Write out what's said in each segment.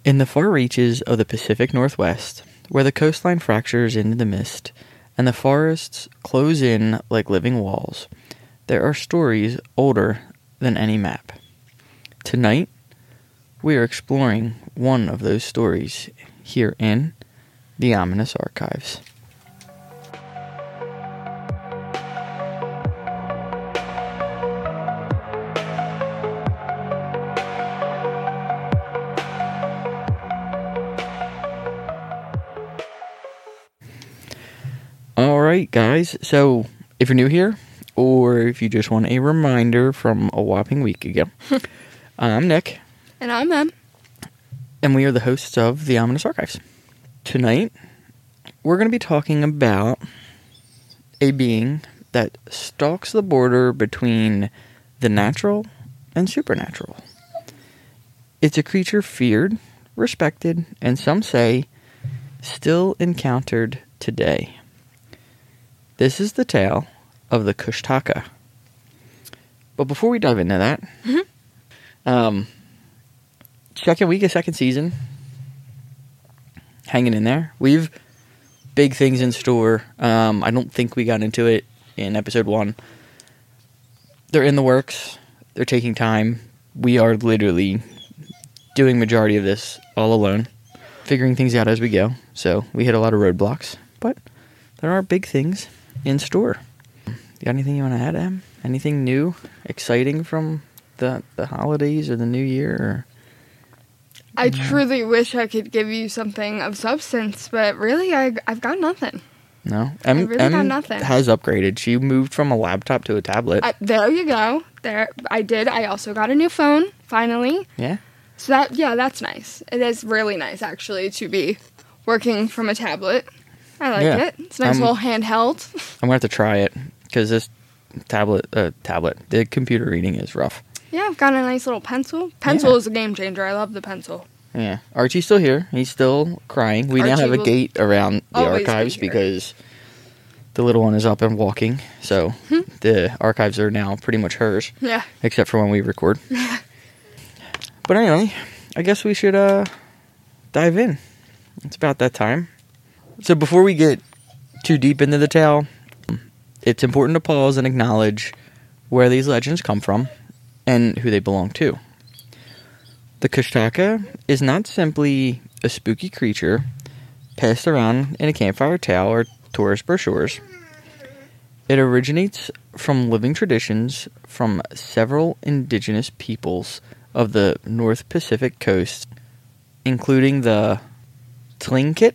In the far reaches of the Pacific Northwest, where the coastline fractures into the mist and the forests close in like living walls, there are stories older than any map. Tonight, we are exploring one of those stories here in the Ominous Archives. Alright guys, so if you're new here, or if you just want a reminder from a whopping week ago, I'm Nick. And I'm Em. And we are the hosts of the Ominous Archives. Tonight, we're going to be talking about a being that stalks the border between the natural and supernatural. It's a creature feared, respected, and some say, still encountered today. This is the tale of the Kushtaka. But before we dive into that, second week of second season, hanging in there. We've big things in store. I don't think we got into it in episode 1. They're in the works. They're taking time. We are literally doing majority of this all alone, figuring things out as we go. So we hit a lot of roadblocks, but there are big things in store. You got anything you want to add, Em? Anything new, exciting from the holidays or the new year? Or... I truly wish I could give you something of substance, but really, I've got nothing. No? I really got nothing. Has upgraded. She moved from a laptop to a tablet. There you go. There, I did. I also got a new phone, finally. Yeah? So that's nice. It is really nice, actually, to be working from a tablet. I like it. It's a nice little handheld. I'm going to have to try it, because this tablet, the computer reading is rough. Yeah, I've got a nice little pencil. Pencil is a game changer. I love the pencil. Yeah. Archie's still here. He's still crying. We now have a gate around the archives because the little one is up and walking. So the archives are now pretty much hers. Yeah. Except for when we record. But anyway, I guess we should dive in. It's about that time. So before we get too deep into the tale, it's important to pause and acknowledge where these legends come from and who they belong to. The Kushtaka is not simply a spooky creature passed around in a campfire tale or tourist brochures. It originates from living traditions from several indigenous peoples of the North Pacific coast, including the Tlingit,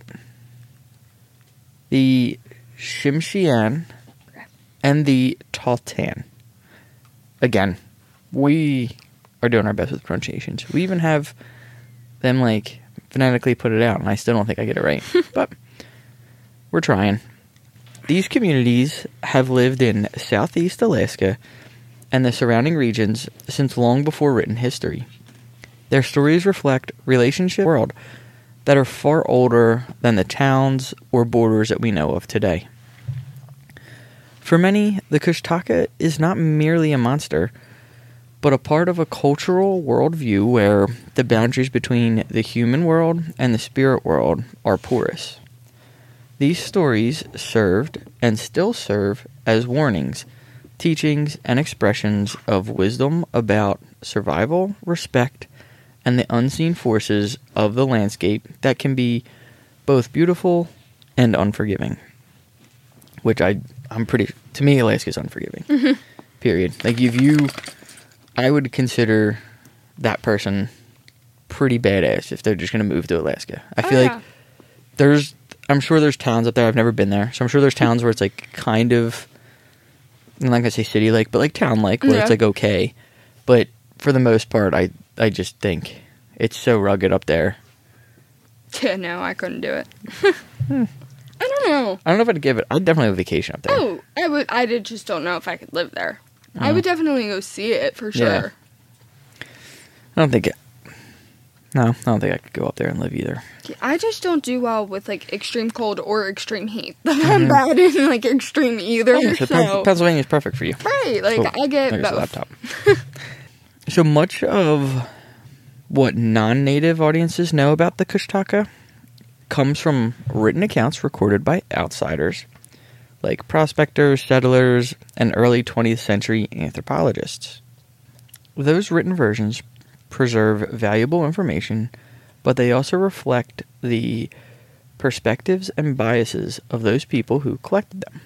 the Tsimshian, and the Tahltan. Again, we are doing our best with pronunciations. We even have them, phonetically put it out, and I still don't think I get it right. But we're trying. These communities have lived in Southeast Alaska and the surrounding regions since long before written history. Their stories reflect relationships in the world that are far older than the towns or borders that we know of today. For many, the Kushtaka is not merely a monster, but a part of a cultural worldview where the boundaries between the human world and the spirit world are porous. These stories served and still serve as warnings, teachings, and expressions of wisdom about survival, respect, and the unseen forces of the landscape that can be both beautiful and unforgiving. Which to me, Alaska's unforgiving. Period. I would consider that person pretty badass if they're just going to move to Alaska. I feel I'm sure there's towns up there, I've never been there, so I'm sure there's towns where it's kind of, I'm not going to say city-like, but town-like, where it's okay. But for the most part, I just think it's so rugged up there. Yeah, no, I couldn't do it. I don't know. I don't know if I'd give it. I'd definitely have a vacation up there. Oh, I would. I just don't know if I could live there. I would definitely go see it for sure. Yeah. I don't think I could go up there and live either. I just don't do well with extreme cold or extreme heat. I'm bad in extreme either. Yeah, so Pennsylvania's perfect for you. Right, I get both. Laptop. So much of What non-native audiences know about the Kushtaka comes from written accounts recorded by outsiders, like prospectors, settlers, and early 20th century anthropologists. Those written versions preserve valuable information, but they also reflect the perspectives and biases of those people who collected them.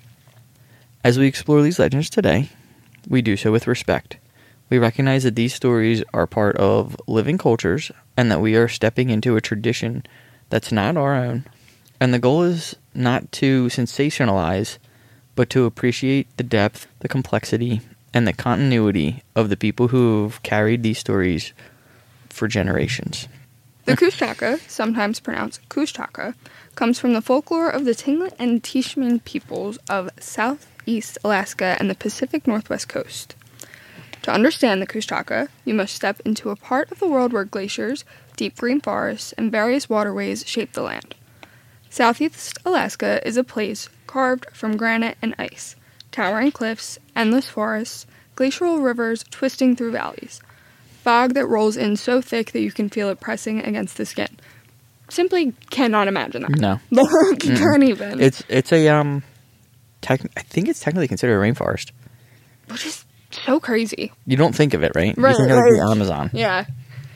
As we explore these legends today, we do so with respect. We recognize that these stories are part of living cultures and that we are stepping into a tradition that's not our own. And the goal is not to sensationalize, but to appreciate the depth, the complexity, and the continuity of the people who've carried these stories for generations. The Kushtaka, sometimes pronounced Kushtaka, comes from the folklore of the Tlingit and Tishmin peoples of Southeast Alaska and the Pacific Northwest coast. To understand the Kushtaka, you must step into a part of the world where glaciers, deep green forests, and various waterways shape the land. Southeast Alaska is a place carved from granite and ice, towering cliffs, endless forests, glacial rivers twisting through valleys, fog that rolls in so thick that you can feel it pressing against the skin. Simply cannot imagine that. No. Can't even. It's a I think it's technically considered a rainforest. Which is so crazy. You don't think of it, right? Right, you think of like the Amazon. Yeah.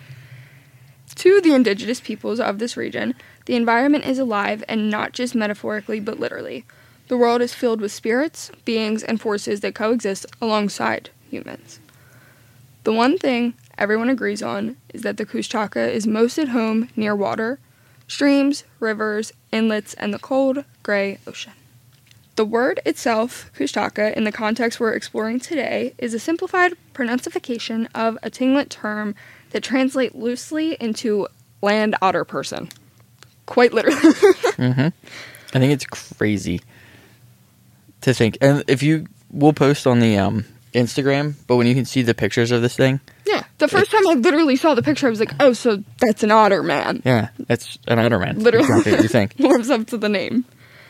To the indigenous peoples of this region, the environment is alive, and not just metaphorically but literally. The world is filled with spirits, beings, and forces that coexist alongside humans. The one thing everyone agrees on is that the Kushtaka is most at home near water, streams, rivers, inlets, and the cold, gray ocean. The word itself, Kushtaka, in the context we're exploring today, is a simplified pronunciation of a Tlingit term that translates loosely into land otter person. Quite literally. I think it's crazy to think. And we'll post on the Instagram, but when you can see the pictures of this thing. Yeah. The first time I literally saw the picture, I was like, oh, so that's an otter man. Yeah, it's an otter man. Literally. Exactly what you think. Lives up to the name.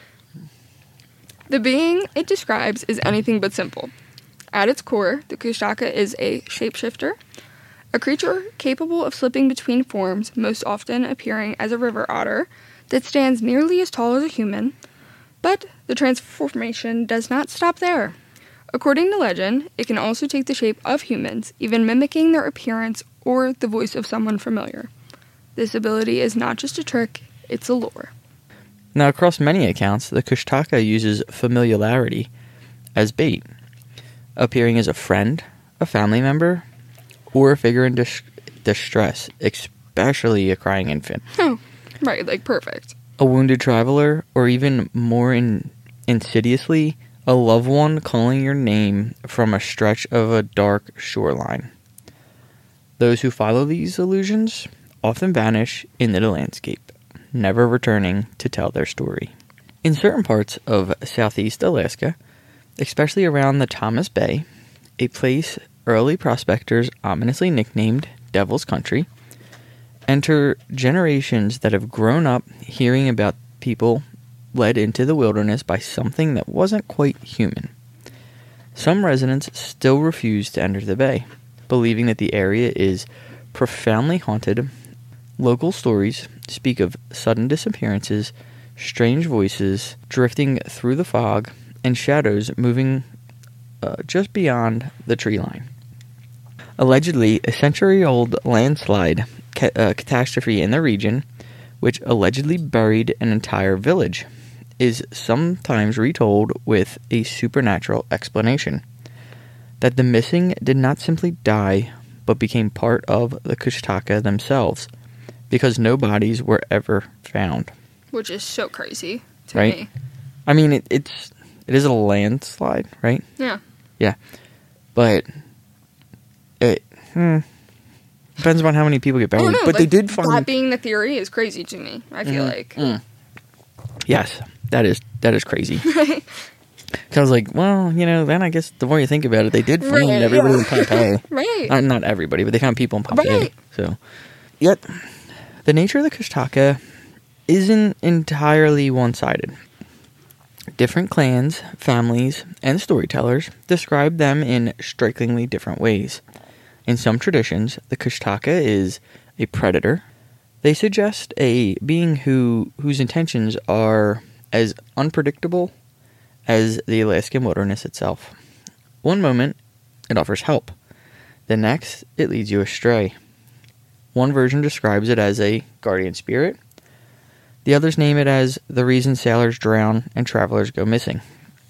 The being it describes is anything but simple. At its core, the Kushtaka is a shapeshifter, a creature capable of slipping between forms, most often appearing as a river otter, that stands nearly as tall as a human, but the transformation does not stop there. According to legend, it can also take the shape of humans, even mimicking their appearance or the voice of someone familiar. This ability is not just a trick, it's a lore. Now, across many accounts, the Kushtaka uses familiarity as bait, appearing as a friend, a family member, or a figure in distress, especially a crying infant. Oh, right, like perfect. A wounded traveler, or even more insidiously, a loved one calling your name from a stretch of a dark shoreline. Those who follow these illusions often vanish into the landscape, never returning to tell their story. In certain parts of Southeast Alaska, especially around the Thomas Bay, a place early prospectors ominously nicknamed Devil's Country, enter generations that have grown up hearing about people led into the wilderness by something that wasn't quite human. Some residents still refuse to enter the bay, believing that the area is profoundly haunted. Local stories speak of sudden disappearances, strange voices drifting through the fog, and shadows moving just beyond the tree line. Allegedly, a century-old landslide catastrophe in the region, which allegedly buried an entire village, is sometimes retold with a supernatural explanation. That the missing did not simply die, but became part of the Kushtaka themselves, because no bodies were ever found. Which is so crazy to right? me. I mean, it is a landslide, right? Yeah. Yeah. But it depends on how many people get buried. Oh, no, but they did find... That being the theory is crazy to me, I feel like. Yes, that is crazy. Because I was like, well, then I guess the more you think about it, they did find everybody in Pompeii. Right. Not everybody, but they found people in Pompeii. Right. So, yet, the nature of the Kushtaka isn't entirely one-sided. Different clans, families, and storytellers describe them in strikingly different ways. In some traditions, the Kushtaka is a predator. They suggest a being whose intentions are as unpredictable as the Alaskan wilderness itself. One moment, it offers help. The next, it leads you astray. One version describes it as a guardian spirit. The others name it as the reason sailors drown and travelers go missing.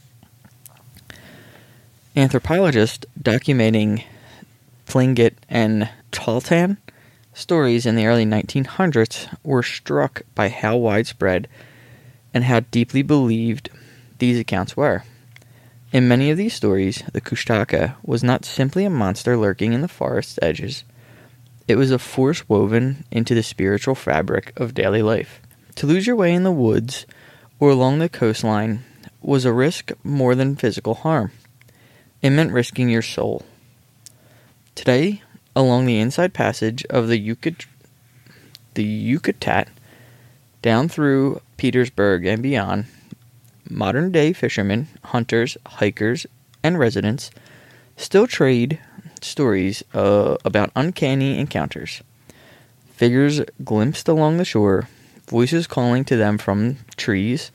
Anthropologists documenting Tlingit and Tahltan stories in the early 1900s were struck by how widespread and how deeply believed these accounts were. In many of these stories, the Kushtaka was not simply a monster lurking in the forest's edges. It was a force woven into the spiritual fabric of daily life. To lose your way in the woods or along the coastline was a risk more than physical harm. It meant risking your soul. Today, along the inside passage of the Yakutat, down through Petersburg and beyond, modern-day fishermen, hunters, hikers, and residents still trade stories about uncanny encounters. Figures glimpsed along the shore, voices calling to them from trees,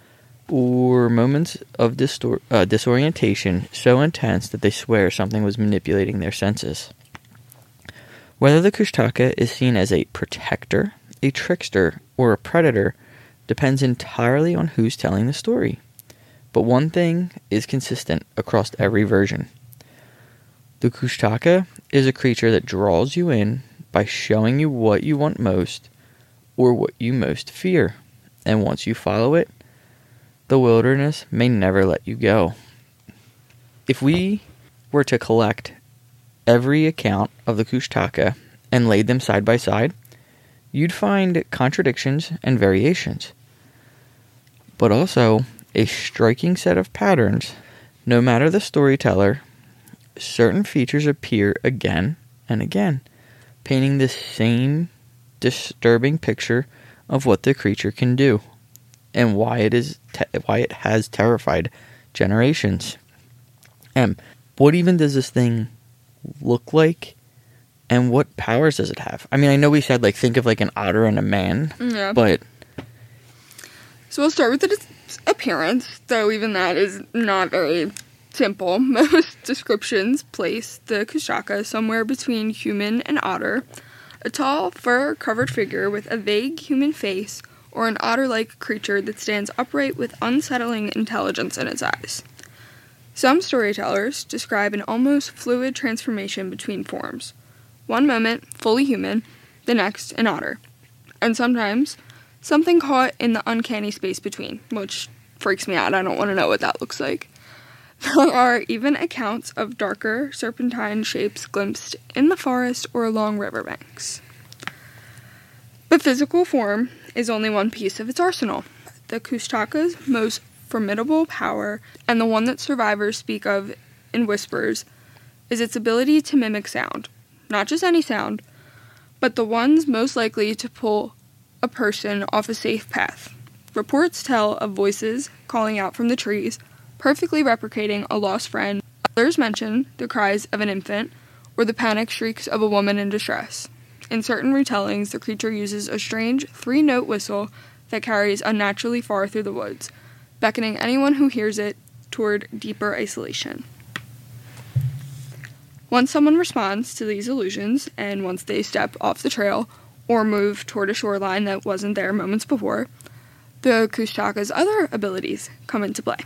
or moments of disorientation so intense that they swear something was manipulating their senses. Whether the Kushtaka is seen as a protector, a trickster, or a predator depends entirely on who's telling the story. But one thing is consistent across every version. The Kushtaka is a creature that draws you in by showing you what you want most or what you most fear. And once you follow it, the wilderness may never let you go. If we were to collect every account of the Kushtaka and laid them side by side, you'd find contradictions and variations, but also a striking set of patterns. No matter the storyteller, certain features appear again and again, painting the same disturbing picture of what the creature can do and why it has terrified generations. And what even does this thing look like? And what powers does it have? I mean, I know we said, think of an otter and a man. Yeah. But So we'll start with its appearance, though even that is not very simple. Most descriptions place the Kushtaka somewhere between human and otter, a tall, fur-covered figure with a vague human face, or an otter-like creature that stands upright with unsettling intelligence in its eyes. Some storytellers describe an almost fluid transformation between forms. One moment, fully human, the next, an otter. And sometimes, something caught in the uncanny space between, which freaks me out. I don't want to know what that looks like. There are even accounts of darker, serpentine shapes glimpsed in the forest or along riverbanks. But physical form is only one piece of its arsenal. The Kushtaka's most formidable power, and the one that survivors speak of in whispers, is its ability to mimic sound. Not just any sound, but the ones most likely to pull a person off a safe path. Reports tell of voices calling out from the trees, perfectly replicating a lost friend. Others mention the cries of an infant, or the panic shrieks of a woman in distress. In certain retellings, the creature uses a strange 3-note whistle that carries unnaturally far through the woods, beckoning anyone who hears it toward deeper isolation. Once someone responds to these illusions, and once they step off the trail or move toward a shoreline that wasn't there moments before, the Kushtaka's other abilities come into play.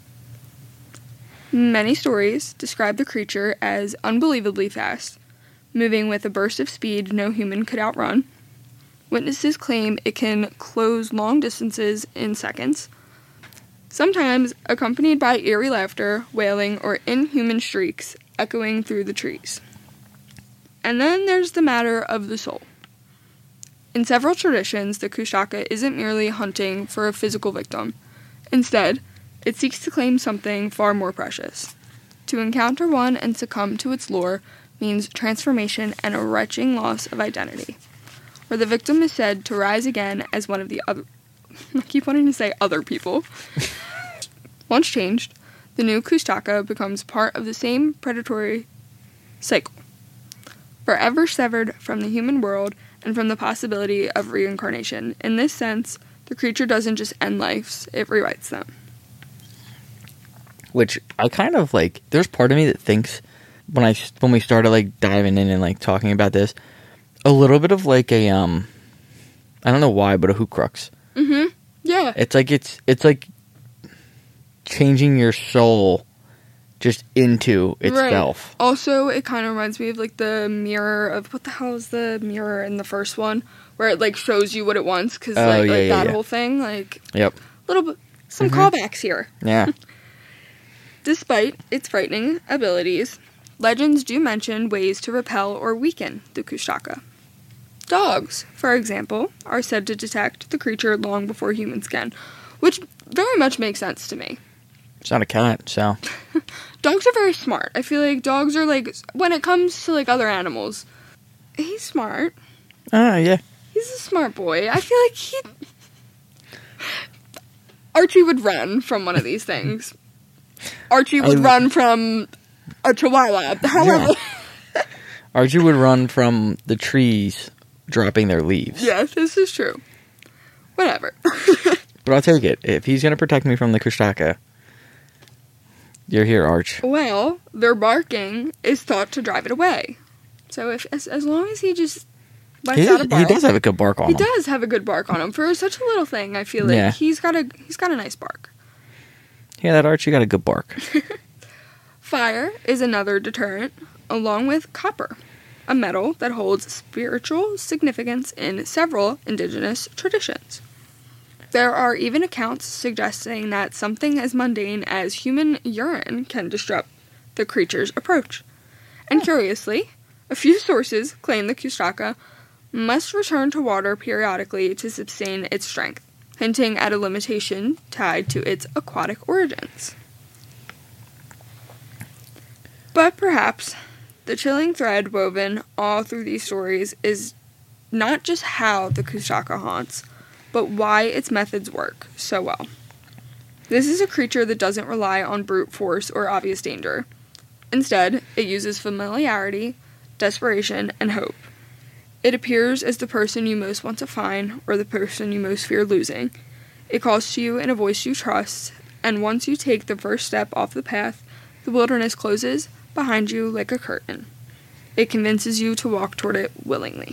Many stories describe the creature as unbelievably fast, moving with a burst of speed no human could outrun. Witnesses claim it can close long distances in seconds, sometimes accompanied by eerie laughter, wailing, or inhuman shrieks echoing through the trees. And then there's the matter of the soul. In several traditions, the Kushtaka isn't merely hunting for a physical victim. Instead, it seeks to claim something far more precious. To encounter one and succumb to its lure means transformation and a wrenching loss of identity, where the victim is said to rise again as one of the other... I keep wanting to say other people. Once changed, the new Kushtaka becomes part of the same predatory cycle. forever severed from the human world and from the possibility of reincarnation. In this sense, the creature doesn't just end lives, it rewrites them. Which I kind of like, there's part of me that thinks when we started like diving in and like talking about this, a little bit of like a I don't know why, but a Horcrux. Mm-hmm. Yeah. It's like changing your soul just into itself. Right. Also, it kind of reminds me of like the mirror of, what the hell is the mirror in the first one, where it like shows you what it wants, because that whole thing, like, yep, little bit, some callbacks here. Yeah. Despite its frightening abilities, legends do mention ways to repel or weaken the Kushtaka. Dogs, for example, are said to detect the creature long before humans can, which very much makes sense to me. It's not a cat, so. Dogs are very smart. I feel like dogs are like, when it comes to like other animals, he's smart. Yeah. He's a smart boy. I feel like Archie would run from one of these things. Archie would run from a chihuahua. However. Yeah. Archie would run from the trees dropping their leaves. Yes, this is true. Whatever. But I'll take it. If he's going to protect me from the Kushtaka, you're here, Arch. Well, their barking is thought to drive it away. So as long as he just lets out a bark. He does have a good bark on him. He does have a good bark on him. For such a little thing, I feel like he's got a nice bark. Yeah, that Arch, you got a good bark. Fire is another deterrent, along with copper, a metal that holds spiritual significance in several indigenous traditions. There are even accounts suggesting that something as mundane as human urine can disrupt the creature's approach. And curiously, a few sources claim the Kushtaka must return to water periodically to sustain its strength, hinting at a limitation tied to its aquatic origins. But perhaps the chilling thread woven all through these stories is not just how the Kushtaka haunts, but why its methods work so well. This is a creature that doesn't rely on brute force or obvious danger. Instead, it uses familiarity, desperation, and hope. It appears as the person you most want to find or the person you most fear losing. It calls to you in a voice you trust, and once you take the first step off the path, the wilderness closes behind you like a curtain. It convinces you to walk toward it willingly.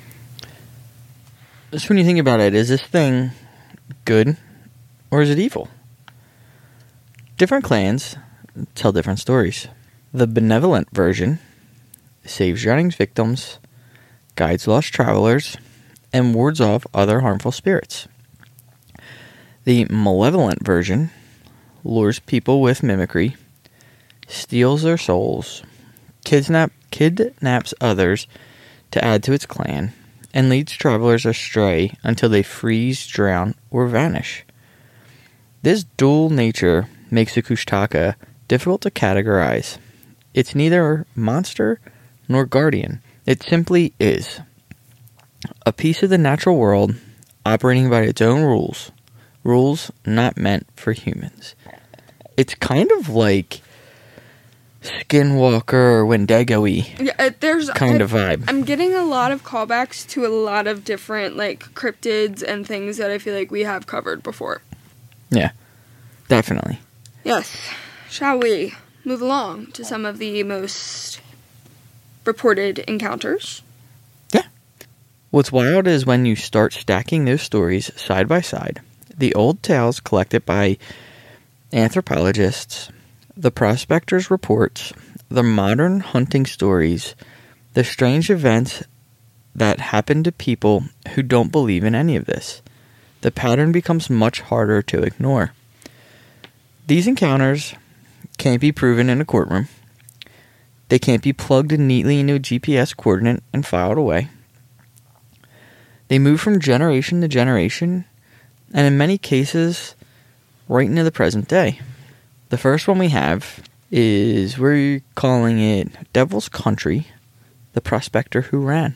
Just when you think about it, is this thing good or is it evil? Different clans tell different stories. The benevolent version saves drowning victims, guides lost travelers, and wards off other harmful spirits. The malevolent version lures people with mimicry, steals their souls, kidnaps others to add to its clan, and leads travelers astray until they freeze, drown, or vanish. This dual nature makes the Kushtaka difficult to categorize. It's neither monster nor guardian. It simply is. A piece of the natural world operating by its own rules. Rules not meant for humans. It's kind of like Skinwalker or Wendigo-y kind of vibe. I'm getting a lot of callbacks to a lot of different like cryptids and things that I feel like we have covered before. Yeah, definitely. Yes. Shall we move along to some of the most reported encounters? Yeah. What's wild is when you start stacking those stories side by side. The old tales collected by anthropologists, the prospectors' reports, the modern hunting stories, the strange events that happen to people who don't believe in any of this. The pattern becomes much harder to ignore. These encounters can't be proven in a courtroom. They can't be plugged neatly into a GPS coordinate and filed away. They move from generation to generation, and in many cases, right into the present day. The first one we have is, we're calling it Devil's Country, the prospector who ran.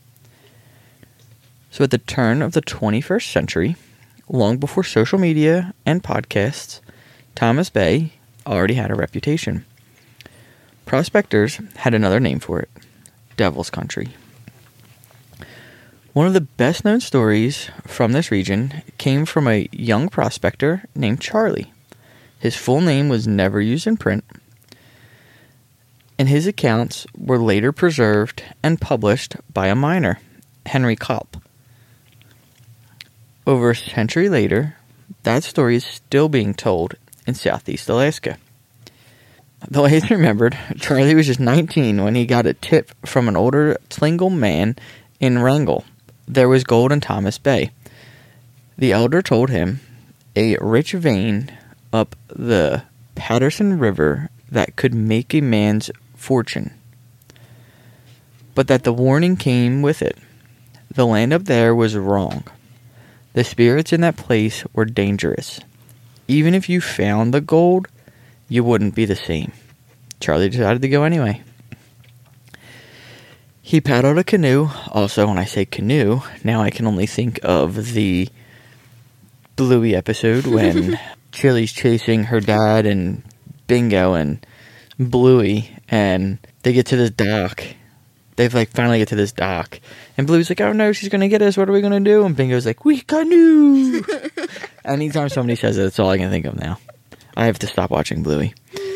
So at the turn of the 21st century, long before social media and podcasts, Thomas Bay already had a reputation. Prospectors had another name for it, Devil's Country. One of the best known stories from this region came from a young prospector named Charlie. His full name was never used in print, and his accounts were later preserved and published by a miner, Henry Culp. Over a century later, that story is still being told in Southeast Alaska. Though I remembered, Charlie was just 19 when he got a tip from an older Tlingit man in Wrangell. There was gold in Thomas Bay. The elder told him a rich vein up the Patterson River that could make a man's fortune, but that the warning came with it. The land up there was wrong. The spirits in that place were dangerous. Even if you found the gold, you wouldn't be the same. Charlie decided to go anyway. He paddled a canoe. Also, when I say canoe, now I can only think of the Bluey episode when Chili's chasing her dad and Bingo and Bluey, and they get to this dock. They finally get to this dock, and Bluey's like, "Oh no, she's gonna get us. What are we gonna do?" And Bingo's like, "We canoe." Anytime somebody says it, that's all I can think of now. I have to stop watching Bluey.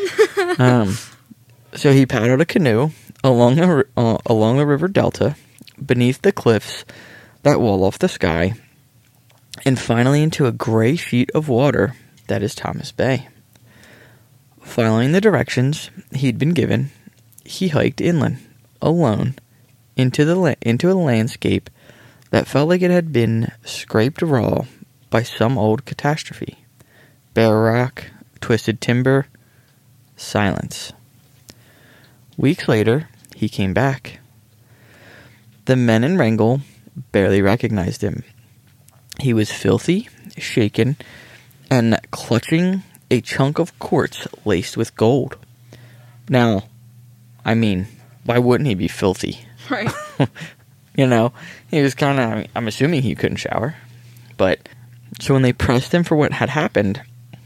So he paddled a canoe along the river delta, beneath the cliffs that wall off the sky, and finally into a gray sheet of water that is Thomas Bay. Following the directions he'd been given, he hiked inland, alone, into a landscape that felt like it had been scraped raw by some old catastrophe. Bare rock, twisted timber, silence. Weeks later, he came back. The men in Wrangell barely recognized him. He was filthy, shaken, and clutching a chunk of quartz laced with gold. Now, I mean, why wouldn't he be filthy? Right. You know, he was kind of, I'm assuming he couldn't shower. But, so when they pressed him for what had happened,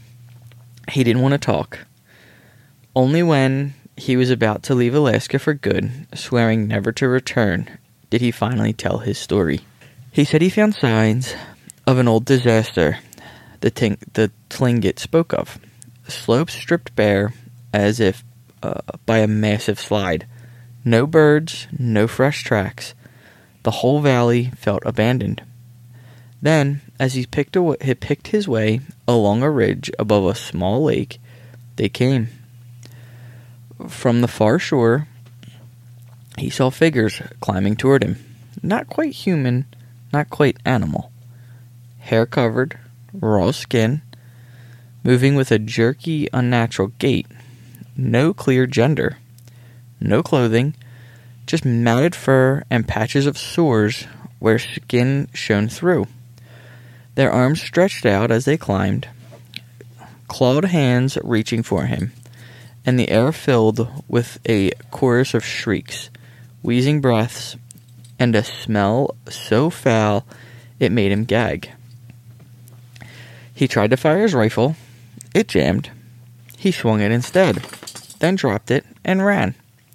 he didn't want to talk. Only when he was about to leave Alaska for good, swearing never to return, did he finally tell his story. He said he found signs of an old disaster the Tlingit spoke of. Slopes stripped bare as if by a massive slide. No birds, no fresh tracks. The whole valley felt abandoned. Then, as he picked his way along a ridge above a small lake, they came. From the far shore, he saw figures climbing toward him. Not quite human, not quite animal. Hair covered, raw skin, moving with a jerky, unnatural gait. No clear gender. No clothing, just matted fur and patches of sores where skin shone through. Their arms stretched out as they climbed, clawed hands reaching for him, and the air filled with a chorus of shrieks, wheezing breaths, and a smell so foul it made him gag. He tried to fire his rifle. It jammed. He swung it instead, then dropped it and ran.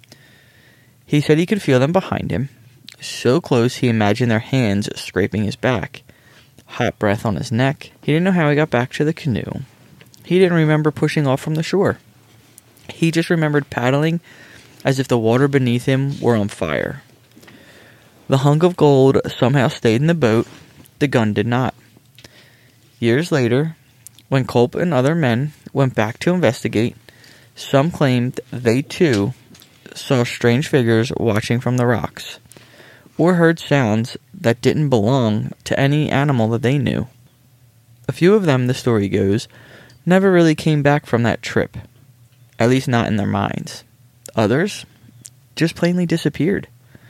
He said he could feel them behind him, so close he imagined their hands scraping his back. Hot breath on his neck. He didn't know how he got back to the canoe. He didn't remember pushing off from the shore. He just remembered paddling as if the water beneath him were on fire. The hunk of gold somehow stayed in the boat. The gun did not. Years later, when Culp and other men went back to investigate, some claimed they too saw strange figures watching from the rocks, or heard sounds that didn't belong to any animal that they knew. A few of them, the story goes, never really came back from that trip, at least not in their minds. Others just plainly disappeared.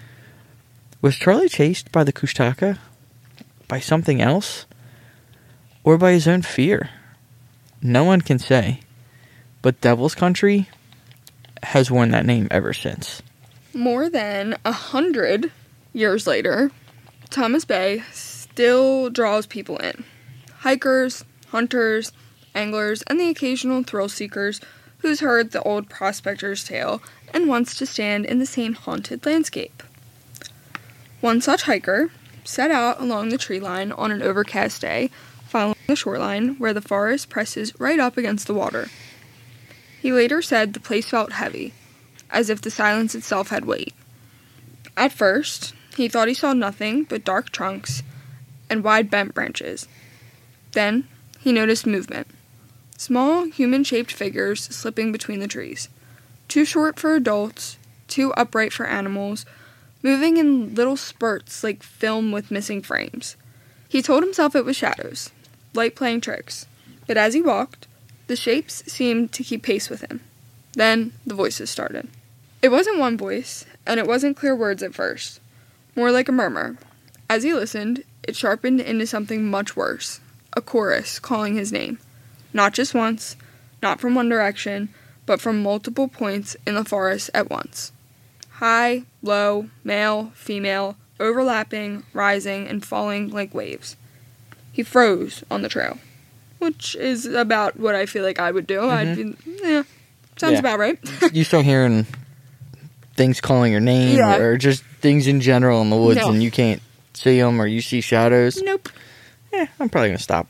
Was Charlie chased by the Kushtaka? By something else? Or by his own fear? No one can say, but Devil's Country has worn that name ever since. More than 100 years later, Thomas Bay still draws people in. Hikers, hunters, anglers, and the occasional thrill seekers who's heard the old prospector's tale and wants to stand in the same haunted landscape. One such hiker set out along the tree line on an overcast day, following the shoreline where the forest presses right up against the water. He later said the place felt heavy, as if the silence itself had weight. At first, he thought he saw nothing but dark trunks and wide bent branches. Then, he noticed movement. Small, human-shaped figures slipping between the trees. Too short for adults, too upright for animals, moving in little spurts like film with missing frames. He told himself it was shadows, light playing tricks, but as he walked, the shapes seemed to keep pace with him. Then the voices started. It wasn't one voice, and it wasn't clear words at first, more like a murmur. As he listened, it sharpened into something much worse, a chorus calling his name. Not just once, not from one direction, but from multiple points in the forest at once. High, low, male, female, overlapping, rising, and falling like waves. He froze on the trail, which is about what I feel like I would do. Mm-hmm. Sounds about right. You start hearing things calling your name, or just things in general in the woods, and you can't see them, or you see shadows. Nope. I'm probably going to stop.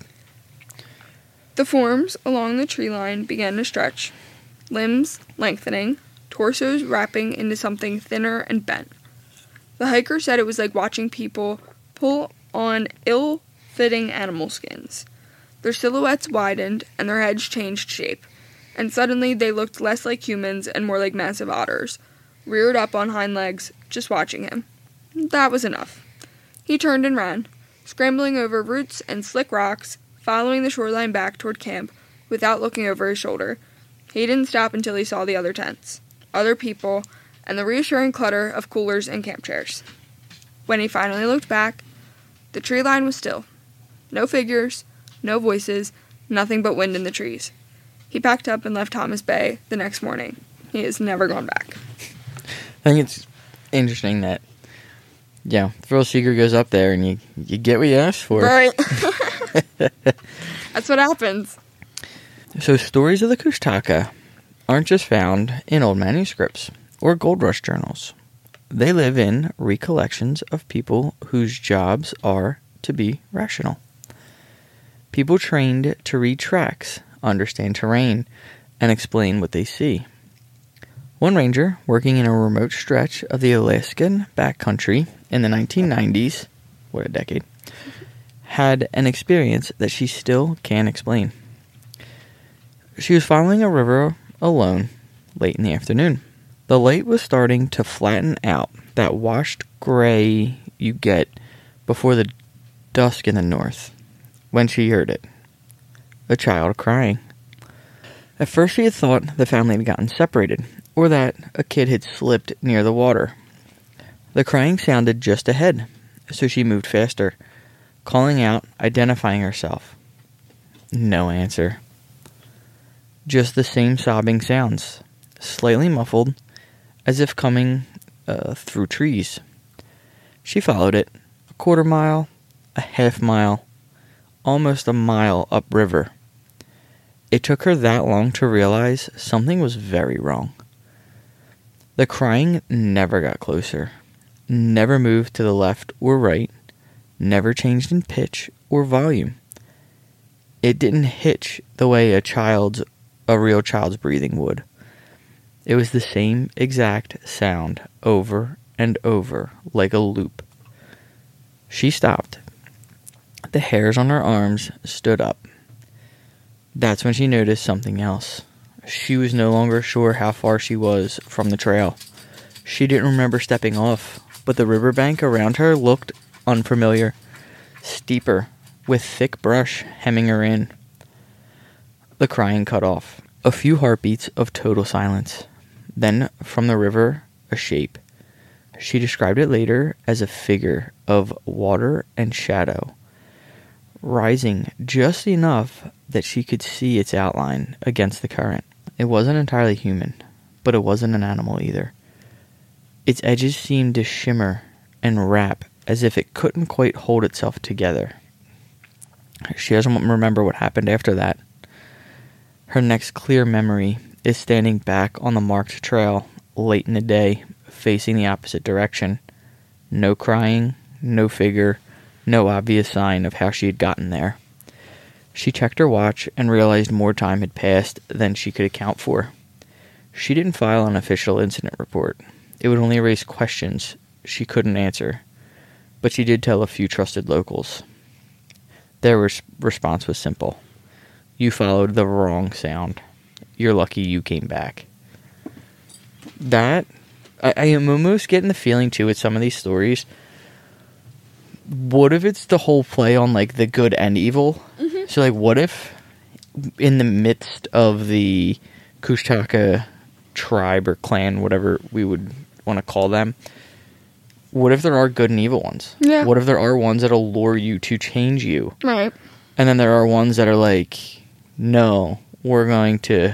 The forms along the tree line began to stretch, limbs lengthening, torsos wrapping into something thinner and bent. The hiker said it was like watching people pull on ill-fitting animal skins. Their silhouettes widened and their heads changed shape, and suddenly they looked less like humans and more like massive otters, reared up on hind legs, just watching him. That was enough. He turned and ran, scrambling over roots and slick rocks, following the shoreline back toward camp without looking over his shoulder. He didn't stop until he saw the other tents, other people, and the reassuring clutter of coolers and camp chairs. When he finally looked back, the tree line was still. No figures, no voices, nothing but wind in the trees. He packed up and left Thomas Bay the next morning. He has never gone back. I think it's interesting that, thrill seeker goes up there and you get what you asked for. Right. That's what happens. So stories of the Kushtaka aren't just found in old manuscripts or gold rush journals. They live in recollections of people whose jobs are to be rational. People trained to read tracks, understand terrain, and explain what they see. One ranger, working in a remote stretch of the Alaskan backcountry in the 1990s, what a decade, had an experience that she still can't explain. She was following a river alone late in the afternoon. The light was starting to flatten out, that washed gray you get before the dusk in the north, when she heard it. A child crying. At first she had thought the family had gotten separated, or that a kid had slipped near the water. The crying sounded just ahead, so she moved faster, calling out, identifying herself. No answer. Just the same sobbing sounds, slightly muffled, as if coming through trees. She followed it, a quarter mile, a half mile, almost a mile upriver. It took her that long to realize something was very wrong. The crying never got closer, never moved to the left or right, never changed in pitch or volume. It didn't hitch the way a real child's breathing would. It was the same exact sound over and over, like a loop. She stopped. The hairs on her arms stood up. That's when she noticed something else. She was no longer sure how far she was from the trail. She didn't remember stepping off, but the riverbank around her looked unfamiliar, steeper, with thick brush hemming her in. The crying cut off. A few heartbeats of total silence. Then, from the river, a shape. She described it later as a figure of water and shadow, rising just enough that she could see its outline against the current. It wasn't entirely human, but it wasn't an animal either. Its edges seemed to shimmer and wrap as if it couldn't quite hold itself together. She doesn't remember what happened after that. Her next clear memory is standing back on the marked trail late in the day, facing the opposite direction. No crying, no figure, no obvious sign of how she had gotten there. She checked her watch and realized more time had passed than she could account for. She didn't file an official incident report. It would only raise questions she couldn't answer. But she did tell a few trusted locals. Their response was simple. You followed the wrong sound. You're lucky you came back. That, I am almost getting the feeling, too, with some of these stories. What if it's the whole play on, like, the good and evil? Mm-hmm. So, like, what if in the midst of the Kushtaka tribe or clan, whatever we would want to call them, what if there are good and evil ones? Yeah. What if there are ones that'll lure you to change you? Right. And then there are ones that are like, no, we're going to,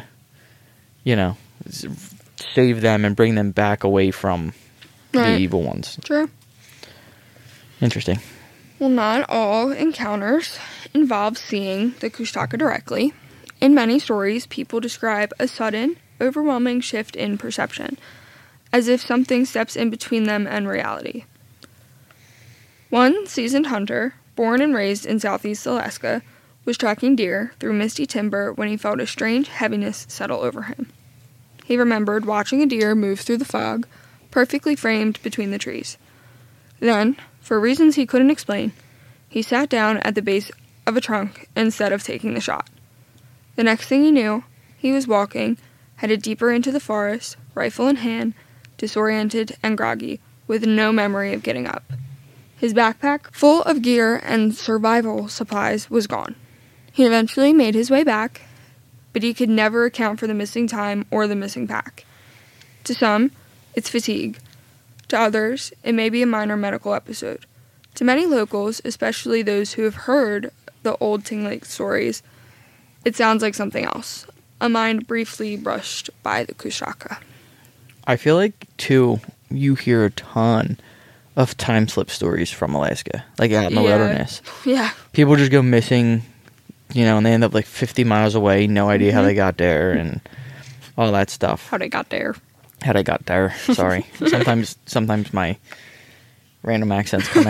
save them and bring them back away from the evil ones. True. Interesting. Well, not all encounters involve seeing the Kushtaka directly. In many stories, people describe a sudden, overwhelming shift in perception, as if something steps in between them and reality. One seasoned hunter, born and raised in southeast Alaska, was tracking deer through misty timber when he felt a strange heaviness settle over him. He remembered watching a deer move through the fog, perfectly framed between the trees. Then, for reasons he couldn't explain, he sat down at the base of a trunk instead of taking the shot. The next thing he knew, he was walking, headed deeper into the forest, rifle in hand, disoriented and groggy, with no memory of getting up. His backpack, full of gear and survival supplies, was gone. He eventually made his way back, but he could never account for the missing time or the missing pack. To some, it's fatigue. To others, it may be a minor medical episode. To many locals, especially those who have heard the old Tinglik stories, it sounds like something else. A mind briefly brushed by the Kushtaka. I feel like, too, you hear a ton of time slip stories from Alaska, like out in the wilderness. Yeah. People just go missing, and they end up like 50 miles away, no idea how they got there, and all that stuff. How they got there. Sorry. Sometimes my random accents come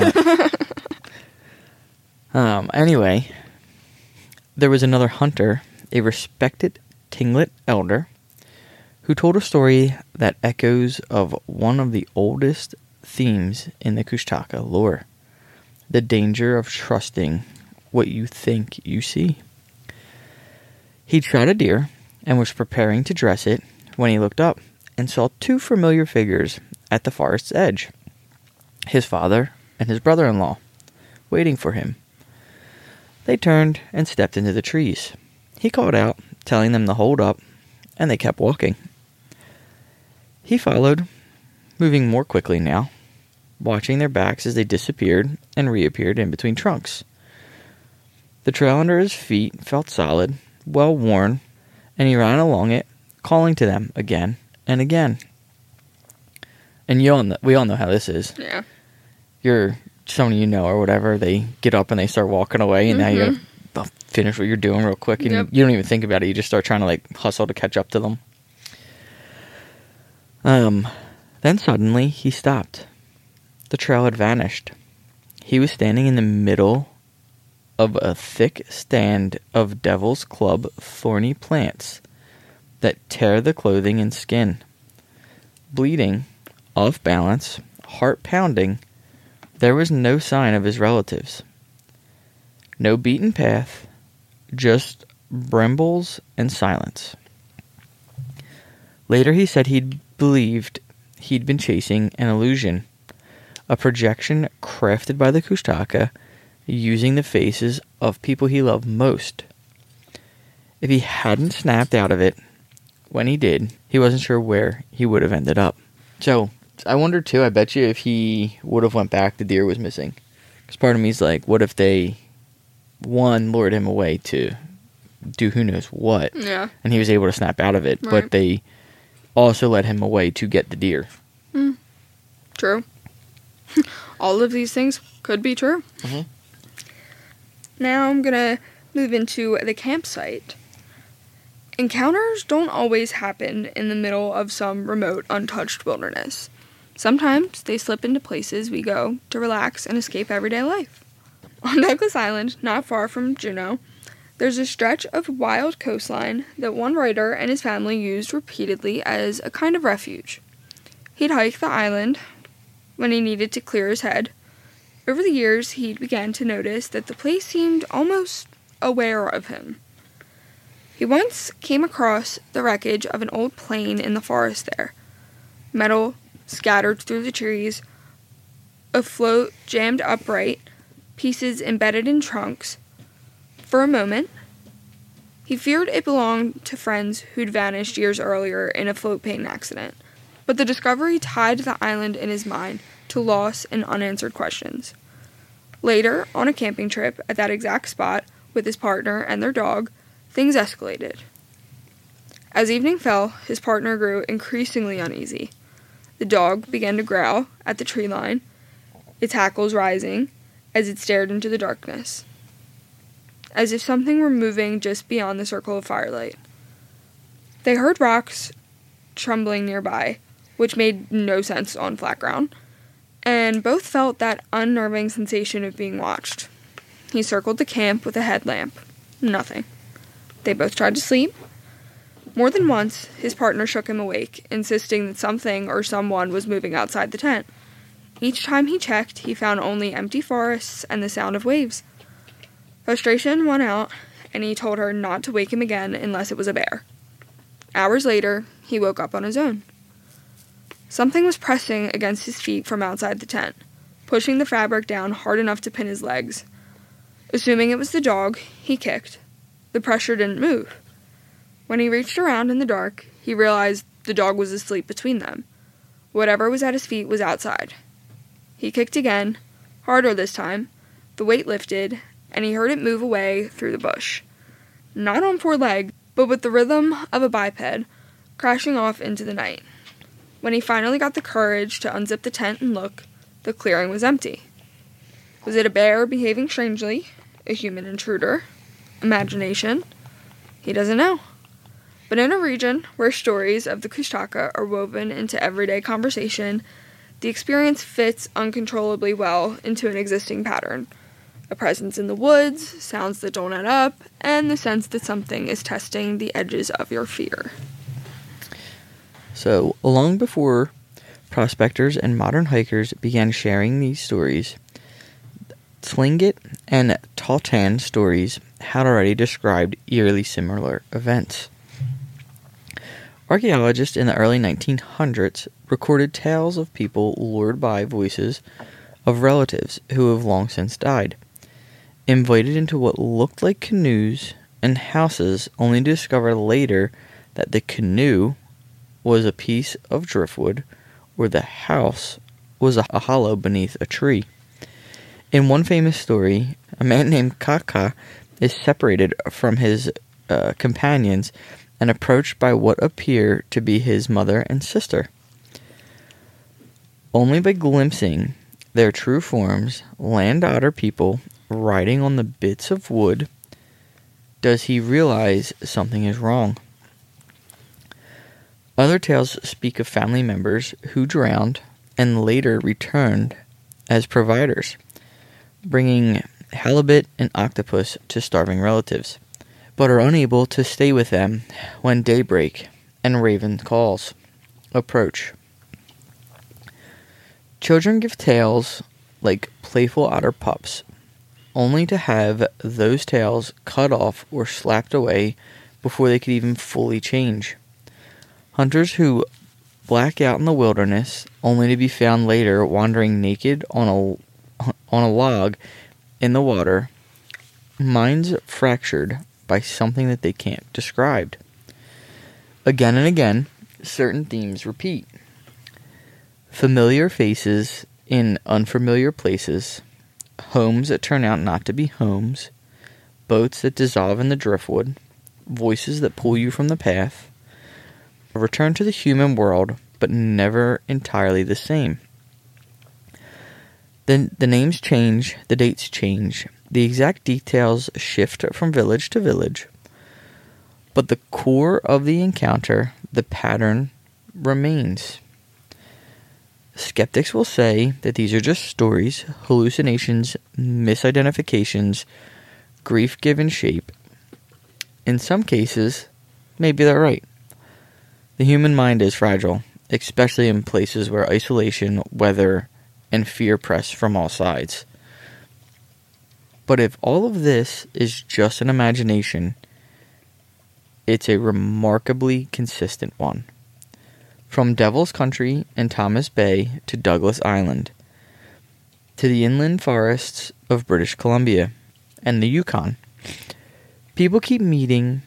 out. Anyway, there was another hunter, a respected Tlingit elder, who told a story that echoes of one of the oldest themes in the Kushtaka lore, the danger of trusting what you think you see. He shot a deer and was preparing to dress it when he looked up and saw two familiar figures at the forest's edge, his father and his brother-in-law, waiting for him. They turned and stepped into the trees. He called out, telling them to hold up, and they kept walking. He followed, moving more quickly now, watching their backs as they disappeared and reappeared in between trunks. The trail under his feet felt solid, well worn, and he ran along it, calling to them again and again. And we all know how this is. Yeah. Someone you know or whatever, they get up and they start walking away, and now you gotta finish what you're doing real quick, and you don't even think about it. You just start trying to like hustle to catch up to them. Then suddenly he stopped. The trail had vanished. He was standing in the middle of a thick stand of devil's club thorny plants that tear the clothing and skin. Bleeding, off balance, heart pounding, there was no sign of his relatives. No beaten path, just brambles and silence. Later he said he'd believed he'd been chasing an illusion, a projection crafted by the Kushtaka using the faces of people he loved most. If he hadn't snapped out of it when he did, he wasn't sure where he would have ended up. So, I wonder too, I bet you if he would have went back, the deer was missing. Because part of me is like, what if they, lured him away to do who knows what. Yeah. And he was able to snap out of it. Right. But they also led him away to get the deer. True. All of these things could be true. Mm-hmm. Now I'm going to move into the campsite. Encounters don't always happen in the middle of some remote, untouched wilderness. Sometimes they slip into places we go to relax and escape everyday life. On Douglas Island, not far from Juneau, there's a stretch of wild coastline that one writer and his family used repeatedly as a kind of refuge. He'd hike the island when he needed to clear his head. Over the years, he began to notice that the place seemed almost aware of him. He once came across the wreckage of an old plane in the forest there. Metal scattered through the trees, a float jammed upright, pieces embedded in trunks. For a moment, he feared it belonged to friends who'd vanished years earlier in a float plane accident. But the discovery tied the island in his mind to loss and unanswered questions. Later, on a camping trip at that exact spot with his partner and their dog, things escalated. As evening fell, his partner grew increasingly uneasy. The dog began to growl at the tree line, its hackles rising as it stared into the darkness, as if something were moving just beyond the circle of firelight. They heard rocks trembling nearby, which made no sense on flat ground, and both felt that unnerving sensation of being watched. He circled the camp with a headlamp. Nothing. They both tried to sleep. More than once, his partner shook him awake, insisting that something or someone was moving outside the tent. Each time he checked, he found only empty forests and the sound of waves. Frustration won out, and he told her not to wake him again unless it was a bear. Hours later, he woke up on his own. Something was pressing against his feet from outside the tent, pushing the fabric down hard enough to pin his legs. Assuming it was the dog, he kicked. The pressure didn't move. When he reached around in the dark, he realized the dog was asleep between them. Whatever was at his feet was outside. He kicked again, harder this time. The weight lifted, and he heard it move away through the bush. Not on four legs, but with the rhythm of a biped, crashing off into the night. When he finally got the courage to unzip the tent and look, the clearing was empty. Was it a bear behaving strangely? A human intruder? Imagination? He doesn't know. But in a region where stories of the Kushtaka are woven into everyday conversation, the experience fits uncontrollably well into an existing pattern. A presence in the woods, sounds that don't add up, and the sense that something is testing the edges of your fear. So, long before prospectors and modern hikers began sharing these stories, Tlingit and Tahltan stories had already described eerily similar events. Archaeologists in the early 1900s recorded tales of people lured by voices of relatives who have long since died, invited into what looked like canoes and houses, only to discover later that the canoe was a piece of driftwood, or the house was a hollow beneath a tree. In one famous story, a man named Kaka is separated from his companions and approached by what appear to be his mother and sister. Only by glimpsing their true forms, land otter people riding on the bits of wood, does he realize something is wrong. Other tales speak of family members who drowned and later returned as providers, bringing halibut and octopus to starving relatives, but are unable to stay with them when daybreak and raven calls approach. Children give tales like playful otter pups, only to have those tails cut off or slapped away before they could even fully change. Hunters who black out in the wilderness, only to be found later wandering naked on a log in the water, minds fractured by something that they can't describe. Again and again, certain themes repeat. Familiar faces in unfamiliar places, homes that turn out not to be homes, boats that dissolve in the driftwood, voices that pull you from the path, a return to the human world, but never entirely the same. The names change, the dates change, the exact details shift from village to village. But the core of the encounter, the pattern, remains. Skeptics will say that these are just stories, hallucinations, misidentifications, grief given shape. In some cases, maybe they're right. The human mind is fragile, especially in places where isolation, weather, and fear press from all sides. But if all of this is just an imagination, it's a remarkably consistent one. From Devil's Country and Thomas Bay to Douglas Island, to the inland forests of British Columbia and the Yukon, people keep meeting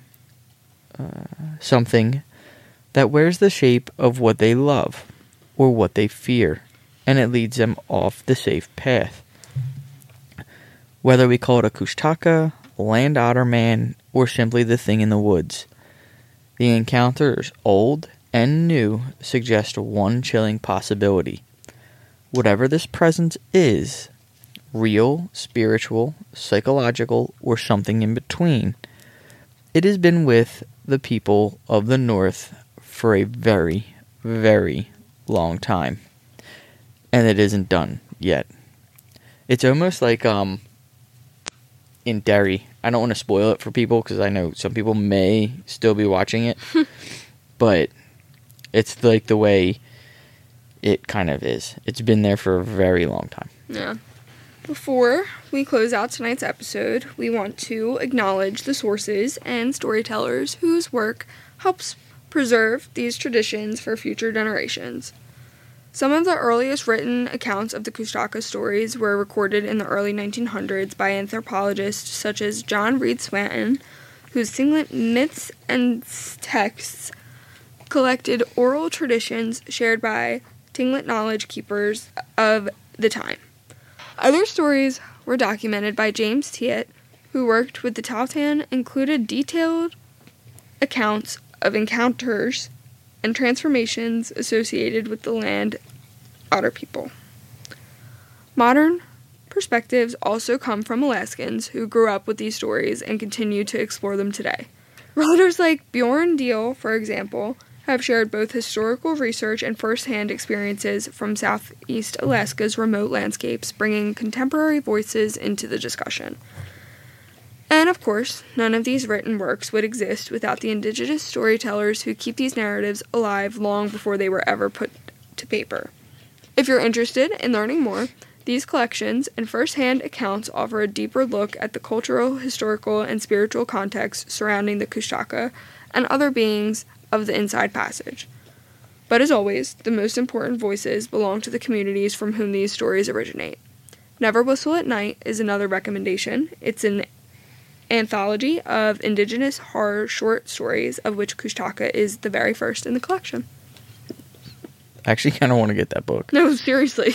something that wears the shape of what they love or what they fear, and it leads them off the safe path. Whether we call it a Kushtaka, land otter man, or simply the thing in the woods, the encounters, old and new, suggest one chilling possibility. Whatever this presence is, real, spiritual, psychological, or something in between, it has been with the people of the North for a very, very long time. And it isn't done yet. It's almost like in Derry. I don't want to spoil it for people because I know some people may still be watching it. But it's like the way it kind of is. It's been there for a very long time. Yeah. Before we close out tonight's episode, we want to acknowledge the sources and storytellers whose work helps preserve these traditions for future generations. Some of the earliest written accounts of the Kushtaka stories were recorded in the early 1900s by anthropologists such as John Reed Swanton, whose Tlingit myths and texts collected oral traditions shared by Tlingit knowledge keepers of the time. Other stories were documented by James Tiet, who worked with the Tahltan, included detailed accounts of encounters and transformations associated with the land otter people. Modern perspectives also come from Alaskans who grew up with these stories and continue to explore them today. Writers like Bjorn Deal, for example, have shared both historical research and first-hand experiences from Southeast Alaska's remote landscapes, bringing contemporary voices into the discussion. And of course, none of these written works would exist without the indigenous storytellers who keep these narratives alive long before they were ever put to paper. If you're interested in learning more, these collections and first-hand accounts offer a deeper look at the cultural, historical, and spiritual context surrounding the Kushtaka and other beings of the Inside Passage. But as always, the most important voices belong to the communities from whom these stories originate. Never Whistle at Night is another recommendation. It's an anthology of indigenous horror short stories, of which Kushtaka is the very first in the collection. I actually kind of want to get that book. No, seriously.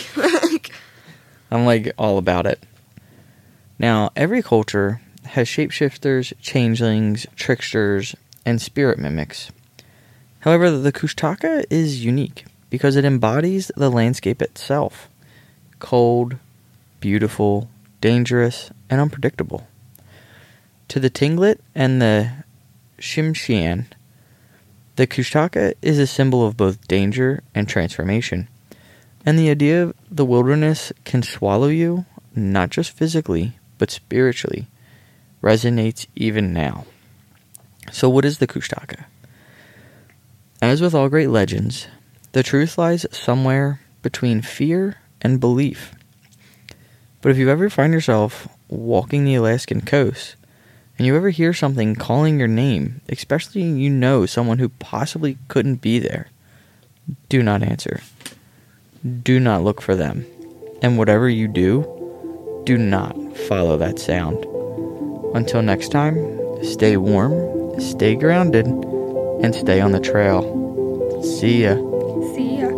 I'm like all about it. Now, every culture has shapeshifters, changelings, tricksters, and spirit mimics. However, the Kushtaka is unique because it embodies the landscape itself. Cold, beautiful, dangerous, and unpredictable. To the Tlingit and the Tsimshian, the Kushtaka is a symbol of both danger and transformation. And the idea of the wilderness can swallow you, not just physically, but spiritually, resonates even now. So what is the Kushtaka? As with all great legends, the truth lies somewhere between fear and belief. But if you ever find yourself walking the Alaskan coast, and you ever hear something calling your name, especially you know someone who possibly couldn't be there, do not answer. Do not look for them. And whatever you do not follow that sound. Until next time, stay warm, stay grounded, and stay on the trail. See ya. See ya.